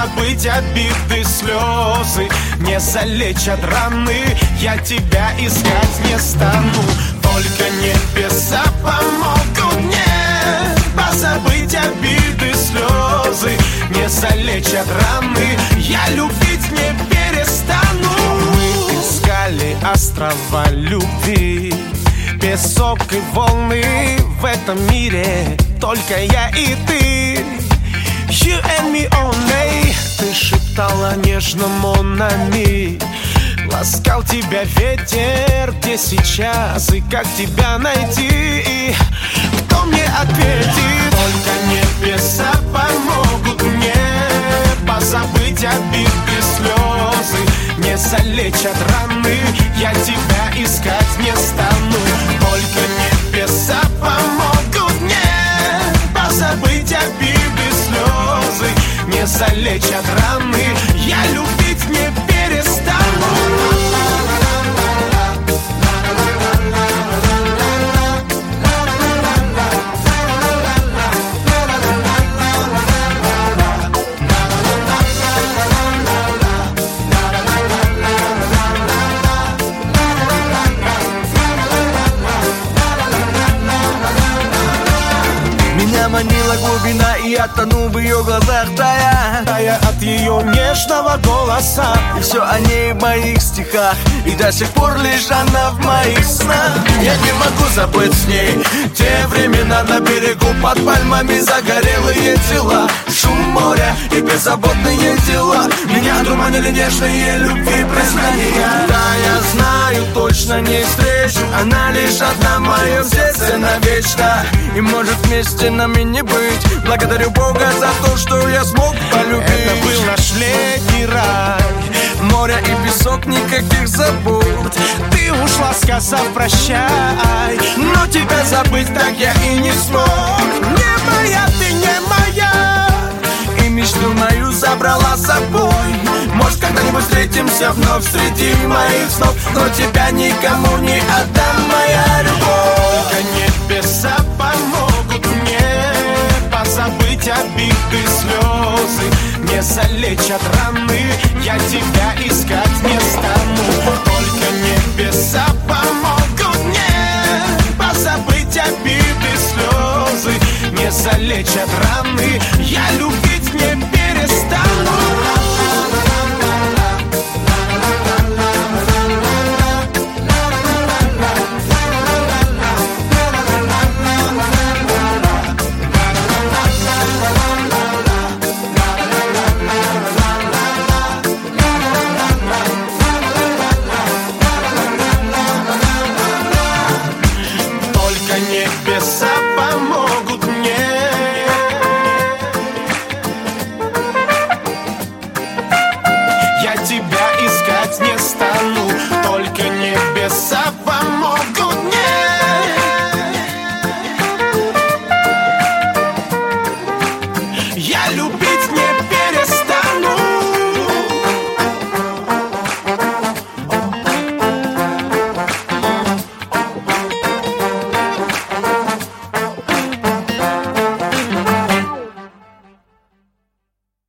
позабыть обиды, слезы, не залечат раны. Я тебя искать не стану, только небеса помогут мне позабыть обиды, слезы, не залечат раны. Я любить не перестану. Мы искали острова любви, песок и волны в этом мире, только я и ты. You and me only. Ты шептала нежному нами, ласкал тебя ветер. Где сейчас и как тебя найти? Кто мне ответит? Только небеса помогут мне позабыть обиды, слезы, не залечат раны. Я тебя искать не стану, только небеса помогут мне позабыть обиды, слезы, не залечат раны. Я любить не перестану. Манила глубина, и я тону в ее глазах, тая от ее нежного голоса. И все о ней в моих стихах, и до сих пор лишь она в моих снах. Я не могу забыть с ней те времена на берегу под пальмами, загорелые тела, шум моря и беззаботные дела. Меня дурманили нежные любви признания. Да, я знаю, точно не встречу, она лишь одна в моем сердце навечно. И может вместе нам и не быть. Благодарю Бога за то, что я смог полюбить. Это был наш летний рай, море и песок, никаких забот. Ты ушла, сказав прощай, но тебя забыть так я и не смог. Не моя, ты не моя, и мечту мою забрала с собой. Может, когда-нибудь встретимся вновь среди моих снов, но тебя никому не отдам, моя любовь. Только небеса помогут мне позабыть обиды, слезы, не залечат раны. Я тебя искать не стану, только небеса помогут мне позабыть обиды, слезы, не залечат раны. Я любить не перестану. Небеса помогут мне. Я тебя искать не стану.